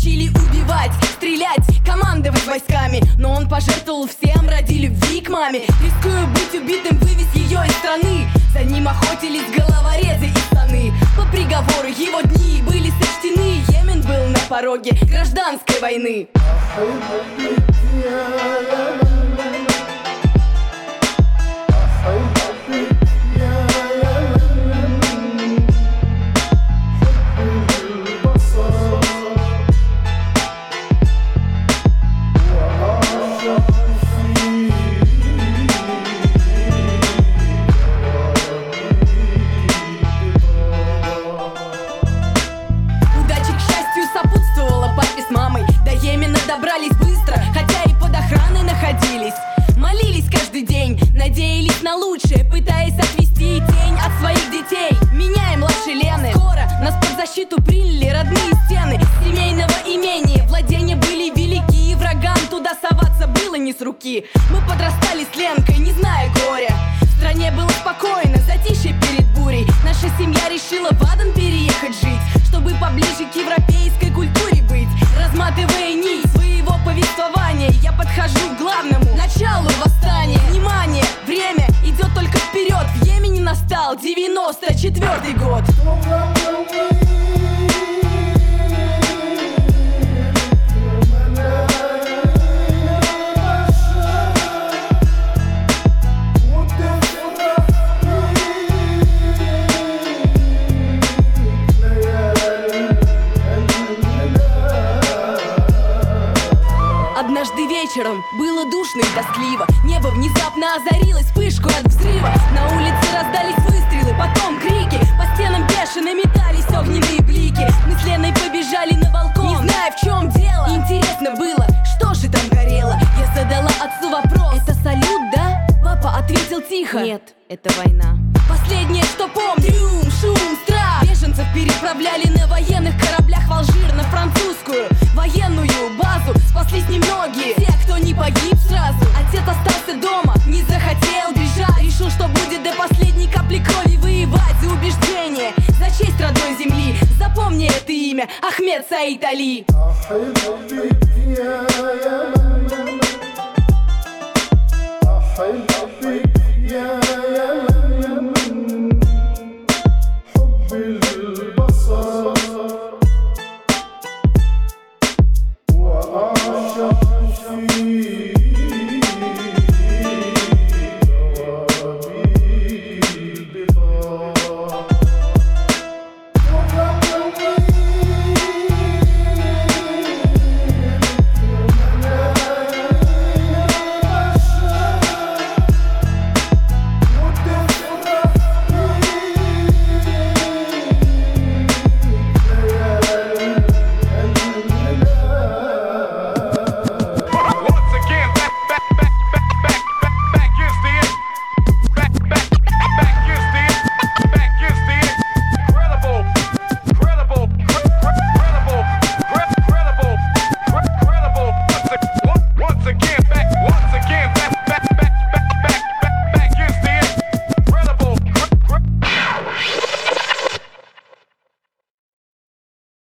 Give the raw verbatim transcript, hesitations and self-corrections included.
учили убивать, стрелять, командовать войсками. Но он пожертвовал всем ради любви к маме. Рискуя быть убитым, вывез ее из страны. За ним охотились головорезы и станы. По приговору его дни были сочтены. Йемен был на пороге гражданской войны. Добрались быстро, хотя и под охраной находились. Молились каждый день, надеялись на лучшее, пытаясь отвести тень от своих детей. Меня и младшей Лены скоро нас под защиту приняли родные стены семейного имения. Владения были велики, и врагам туда соваться было не с руки. Мы подрастали с Ленкой, не зная горя. В стране было спокойно, затишье перед бурей. Наша семья решила в Адан переехать жить, чтобы поближе к европейской культуре быть. Разматывая нить своего повествования, я подхожу к главному началу восстания. Внимание, время идет только вперед. В Йемене настал девяносто четвёртый год. Однажды вечером было душно и тоскливо. Небо внезапно озарилось вспышку от взрыва. На улице раздались выстрелы, потом крики. По стенам бешено метались огненные блики. Мы с Леной побежали на балкон, не зная, в чем дело. Интересно было, что же там горело. Я задала отцу вопрос: это салют, да? Папа ответил тихо: нет, это война. Последнее, что помню: трюм, шум, страх. Беженцев переправляли на военных кораблях в Алжир, на французскую военную базу. Спаслись немногие, те, кто не погиб сразу. Отец остался дома, не захотел бежать. Решил, что будет до последней капли крови воевать за убеждение, за честь родной земли. Запомни это имя: Ахмед Саид Али. أحبك يا يمن، أحبك